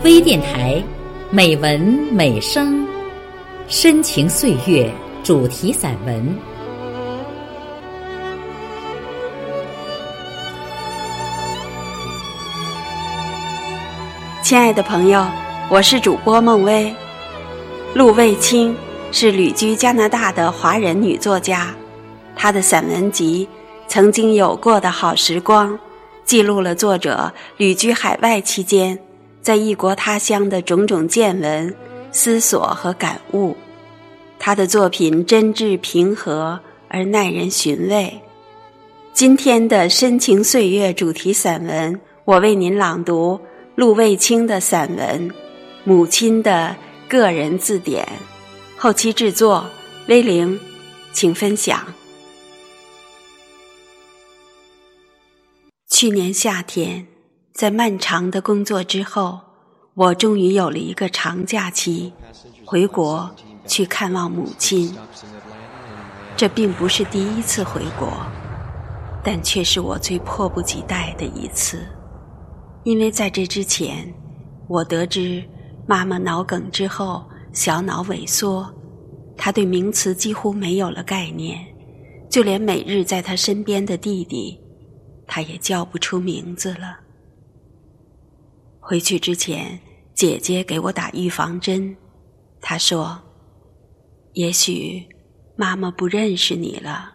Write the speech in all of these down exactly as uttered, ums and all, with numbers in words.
微电台，美文美声，深情岁月主题散文。 亲爱的朋友，我是主播孟薇。陆卫清是旅居加拿大的华人女作家，她的散文集《曾经有过的好时光》记录了作者旅居海外期间在异国他乡的种种见闻、思索和感悟。她的作品真挚平和而耐人寻味。今天的深情岁月主题散文，我为您朗读陆卫清的散文《母亲的个人字典》，后期制作威灵，请分享。去年夏天，在漫长的工作之后，我终于有了一个长假期，回国去看望母亲。这并不是第一次回国，但却是我最迫不及待的一次。因为在这之前，我得知妈妈脑梗之后小脑萎缩，她对名词几乎没有了概念，就连每日在她身边的弟弟，她也叫不出名字了。回去之前，姐姐给我打预防针，她说，也许妈妈不认识你了。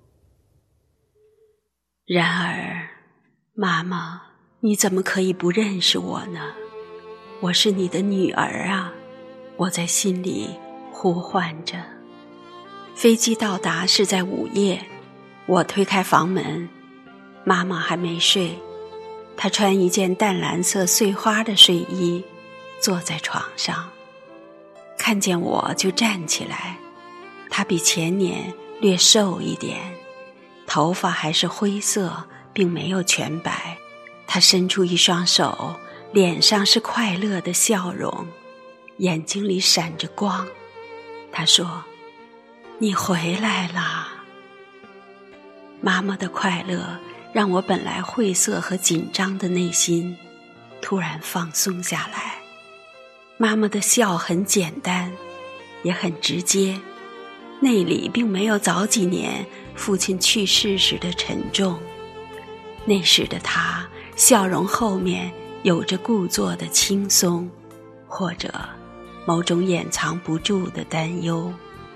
然而，妈妈，你怎么可以不认识我呢？我是你的女儿啊，我在心里呼唤着。飞机到达是在午夜，我推开房门，妈妈还没睡，她穿一件淡蓝色碎花的睡衣，坐在床上，看见我就站起来。她比前年略瘦一点，头发还是灰色，并没有全白。她伸出一双手，脸上是快乐的笑容，眼睛里闪着光。她说，你回来啦。妈妈的快乐让我本来晦涩和紧张的内心突然放松下来。妈妈的笑很简单，也很直接，内里并没有早几年父亲去世时的沉重。那时的她笑容后面有着故作的轻松，或者某种掩藏不住的担忧。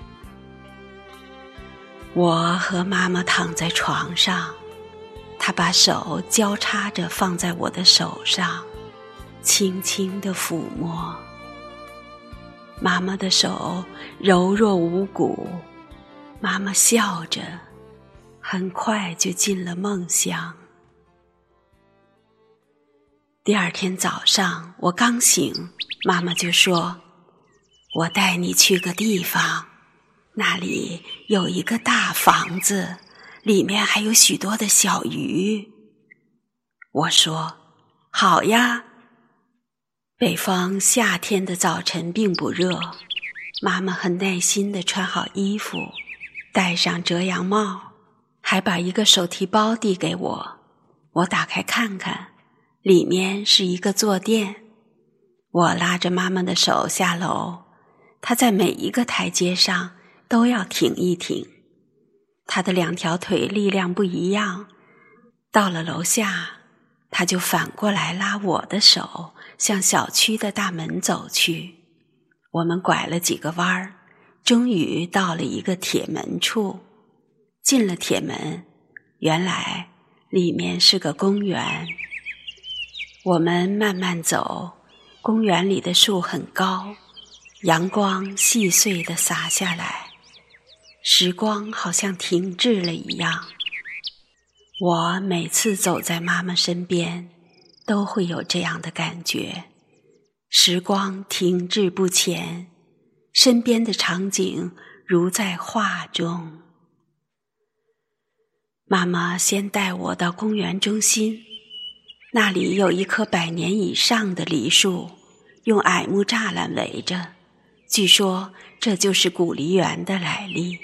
我和妈妈躺在床上，她把手交叉着放在我的手上，轻轻地抚摸。妈妈的手柔弱无骨，妈妈笑着，很快就进了梦乡。第二天早上，我刚醒，妈妈就说，我带你去个地方，那里有一个大房子，里面还有许多的小鱼。我说，好呀。北方夏天的早晨并不热，妈妈很耐心地穿好衣服，戴上遮阳帽，还把一个手提包递给我。我打开看看，里面是一个坐垫。我拉着妈妈的手下楼，她在每一个台阶上都要停一停，她的两条腿力量不一样。到了楼下，她就反过来拉我的手，向小区的大门走去。我们拐了几个弯儿，终于到了一个铁门处。进了铁门，原来里面是个公园。我们慢慢走，公园里的树很高，阳光细碎地洒下来，时光好像停滞了一样。我每次走在妈妈身边，都会有这样的感觉，时光停滞不前，身边的场景如在画中。妈妈先带我到公园中心，那里有一棵百年以上的梨树，用矮木栅栏围着，据说这就是古梨园的来历。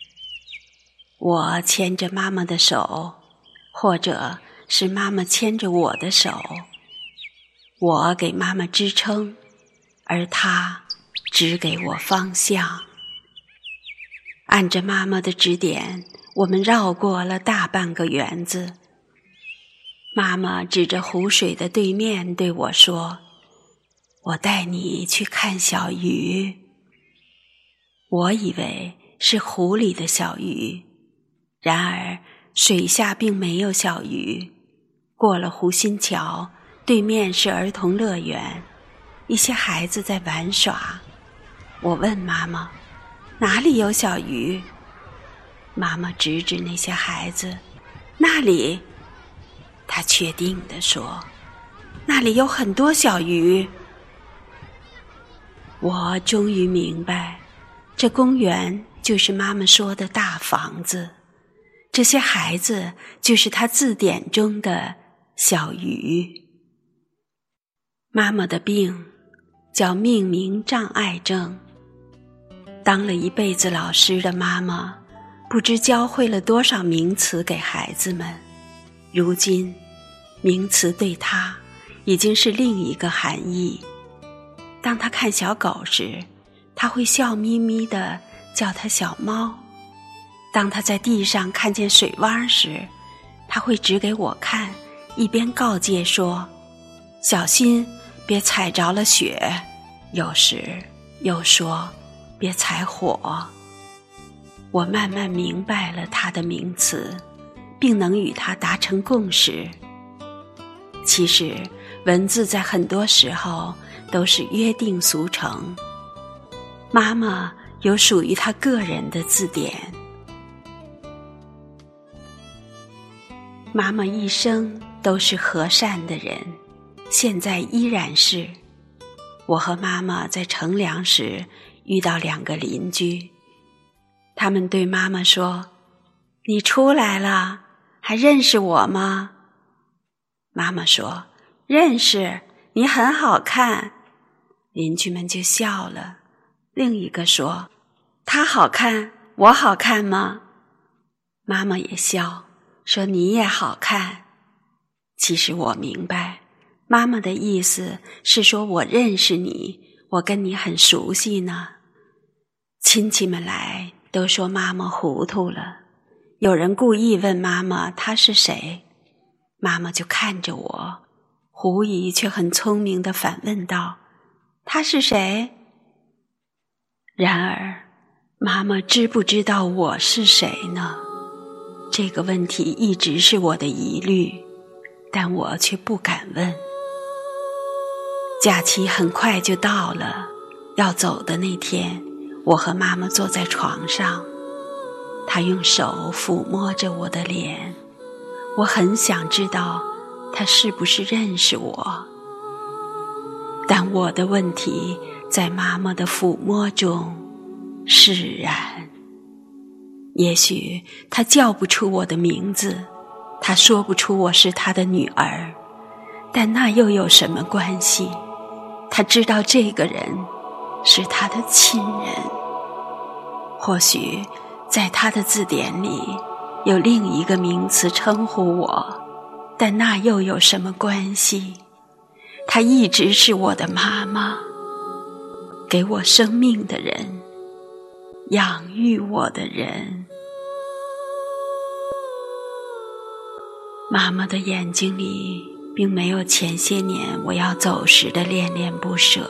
我牵着妈妈的手，或者是妈妈牵着我的手， 我给妈妈支撑，而她指给我方向。按着妈妈的指点，我们绕过了大半个园子。妈妈指着湖水的对面对我说：“我带你去看小鱼。”我以为是湖里的小鱼，然而水下并没有小鱼。过了湖心桥，对面是儿童乐园，一些孩子在玩耍。我问妈妈：“哪里有小鱼？”妈妈指指那些孩子：“那里。”她确定地说：“那里有很多小鱼。”我终于明白，这公园就是妈妈说的大房子，这些孩子就是她字典中的小鱼。妈妈的病叫命名障碍症。当了一辈子老师的妈妈，不知教会了多少名词给孩子们，如今名词对她已经是另一个含义。当她看小狗时，她会笑眯眯地叫它小猫；当她在地上看见水洼时，她会指给我看，一边告诫说：“小心别踩着了雪。”有时又说：“别踩火。”我慢慢明白了她的名词，并能与她达成共识。其实文字在很多时候都是约定俗成，妈妈有属于她个人的字典。妈妈一生都是和善的人，现在依然是。我和妈妈在乘凉时遇到两个邻居，他们对妈妈说：“你出来了，还认识我吗？”妈妈说：“认识，你很好看。”邻居们就笑了。另一个说：“他好看，我好看吗？”妈妈也笑，说：“你也好看。”其实我明白，妈妈的意思是说我认识你，我跟你很熟悉呢。亲戚们来都说妈妈糊涂了，有人故意问妈妈她是谁，妈妈就看着我，狐疑却很聪明地反问道：“她是谁？”然而妈妈知不知道我是谁呢？这个问题一直是我的疑虑，但我却不敢问。假期很快就到了，要走的那天，我和妈妈坐在床上，她用手抚摸着我的脸，我很想知道她是不是认识我。但我的问题在妈妈的抚摸中释然。也许她叫不出我的名字，她说不出我是她的女儿，但那又有什么关系？她知道这个人是她的亲人。或许在她的字典里有另一个名词称呼我，但那又有什么关系？她一直是我的妈妈，给我生命的人，养育我的人。妈妈的眼睛里并没有前些年我要走时的恋恋不舍。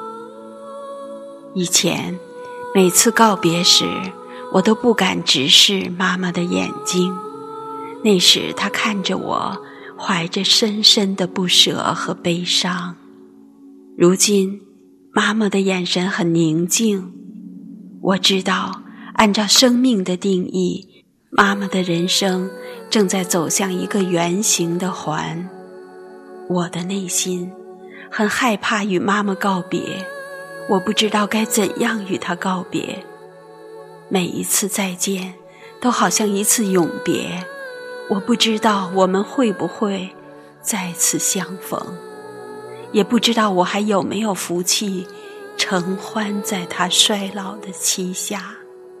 以前每次告别时，我都不敢直视妈妈的眼睛，那时她看着我，怀着深深的不舍和悲伤。如今妈妈的眼神很宁静，我知道按照生命的定义，妈妈的人生正在走向一个圆形的环。我的内心很害怕与妈妈告别，我不知道该怎样与她告别。每一次再见都好像一次永别，我不知道我们会不会再次相逢，也不知道我还有没有福气承欢在她衰老的膝下。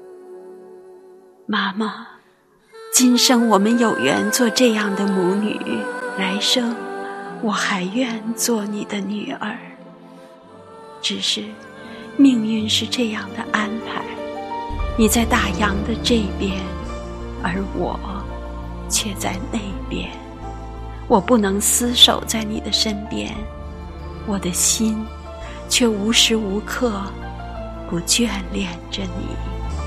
妈妈，今生我们有缘做这样的母女，来生我还愿做你的女儿。只是命运是这样的安排，你在大洋的这边，而我却在那边。我不能厮守在你的身边，我的心却无时无刻不眷恋着你。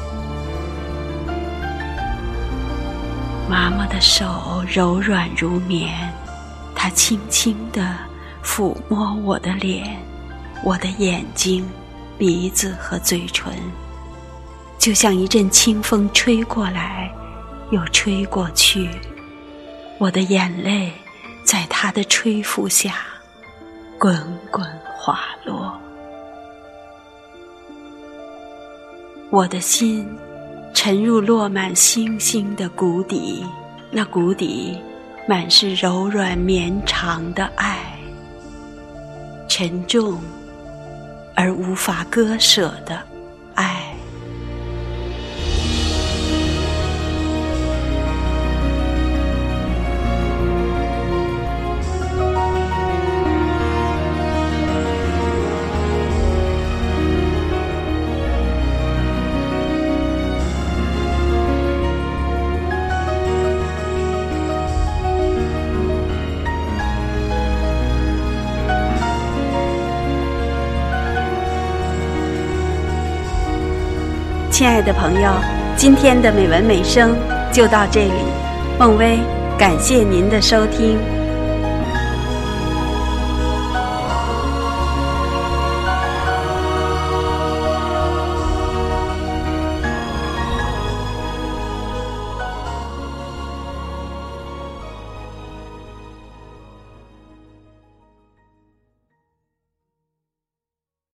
妈妈的手柔软如棉，她轻轻地抚摸我的脸，我的眼睛、鼻子和嘴唇，就像一阵清风吹过来又吹过去，我的眼泪在她的吹拂下滚滚滑落。我的心沉入落满星星的谷底，那谷底满是柔软绵长的爱，沉重而无法割舍的爱。亲爱的朋友，今天的美文美声就到这里，孟薇感谢您的收听。